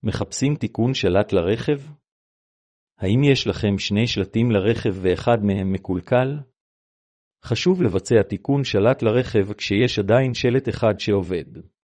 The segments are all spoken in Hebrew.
מחפשים תיקון שלט לרכב? האם יש לכם 2 שלטים לרכב ואחד מהם מקולקל? חשוב לבצע תיקון שלט לרכב כשיש עדיין שלט אחד שעובד.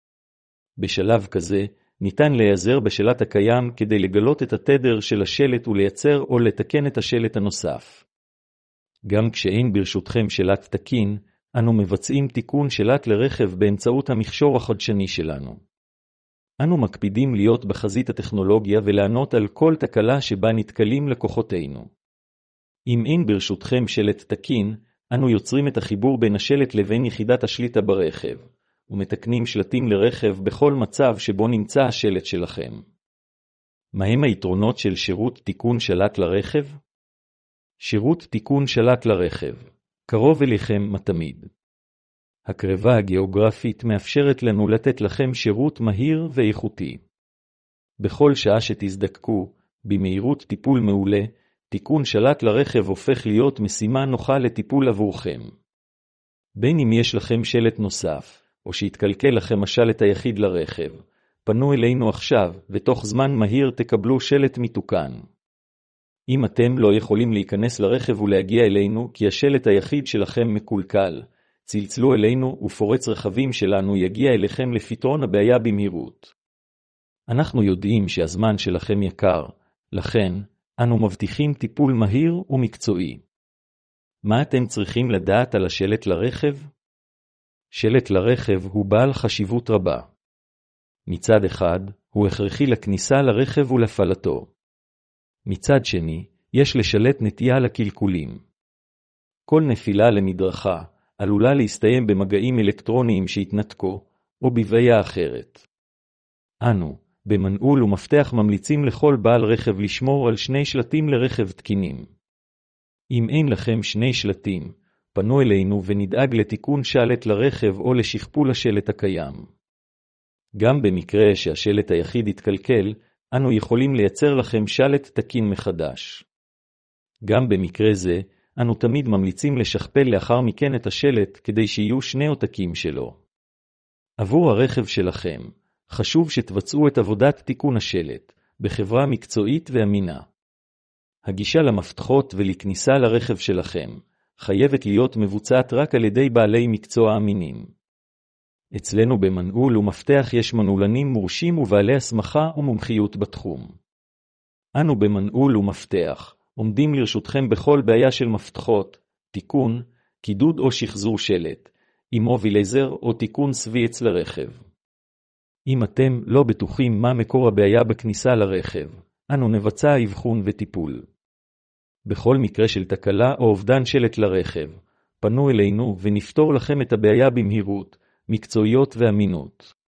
בשלב כזה, ניתן להיעזר בשלט הקיים כדי לגלות את התדר של השלט ולייצר או לתקן את השלט הנוסף. גם כשאין ברשותכם שלט תקין, אנו מבצעים תיקון שלט לרכב באמצעות המכשור החדשני שלנו. אנו מקפידים להיות בחזית הטכנולוגיה ולענות על כל תקלה שבה נתקלים לקוחותינו. אם אין ברשותכם שלט תקין, אנו יוצרים את החיבור בין השלט לבין יחידת השליטה ברכב, ומתקנים שלטים לרכב בכל מצב שבו נמצא השלט שלכם. מהם היתרונות של שירות תיקון שלט לרכב? שירות תיקון שלט לרכב, קרוב אליכם תמיד. הקרבה הגיאוגרפית מאפשרת לנו לתת לכם שירות מהיר ואיכותי. בכל שעה שתזדקקו, במהירות טיפול מעולה, תיקון שלט לרכב הופך להיות משימה נוחה לטיפול עבורכם. בין אם יש לכם שלט נוסף, או שהתקלקל לכם השלט היחיד לרכב, פנו אלינו עכשיו, ותוך זמן מהיר תקבלו שלט מתוקן. אם אתם לא יכולים להיכנס לרכב ולהגיע אלינו כי השלט היחיד שלכם מקולקל, צלצלו אלינו ופורץ רכבים שלנו יגיע אליכם לפתרון הבעיה במהירות. אנחנו יודעים שהזמן שלכם יקר, לכן אנו מבטיחים טיפול מהיר ומקצועי. מה אתם צריכים לדעת על השלט לרכב? שלט לרכב הוא בעל חשיבות רבה. מצד אחד, הוא הכרחי לכניסה לרכב ולהפעלתו. מצד שני, יש לשלט נטייה לקלקולים. כל נפילה למדרכה עלולה להסתיים במגעים אלקטרוניים שהתנתקו, או בבעיה אחרת. אנו, במנעול ומפתח ממליצים לכל בעל רכב לשמור על 2 שלטים לרכב תקינים. אם אין לכם 2 שלטים, פנו אלינו ונדאג לתיקון שלט לרכב או לשכפול השלט הקיים. גם במקרה שהשלט היחיד יתקלקל, אנו יכולים לייצר לכם שלט תקין מחדש. גם במקרה זה, אנו תמיד ממליצים לשכפל לאחר מכן את השלט כדי שיהיו 2 עותקים שלו. עבור הרכב שלכם, חשוב שתבצעו את עבודת תיקון השלט, בחברה מקצועית ואמינה. הגישה למפתחות ולכניסה לרכב שלכם, חייבת להיות מבוצעת רק על ידי בעלי מקצוע אמינים. אצלנו במנעול ומפתח יש מנעולנים מורשים ובעלי הסמכה ומומחיות בתחום. אנו במנעול ומפתח, עומדים לרשותכם בכל בעיה של מפתחות, תיקון, קידוד או שחזור שלט, אימובילייזר או תיקון סוויץ לרכב. אם אתם לא בטוחים מה מקור הבעיה בכניסה לרכב, אנו נבצע אבחון וטיפול. בכל מקרה של תקלה או אובדן שלט לרכב, פנו אלינו ונפתור לכם את הבעיה במהירות, מקצועיות ואמינות.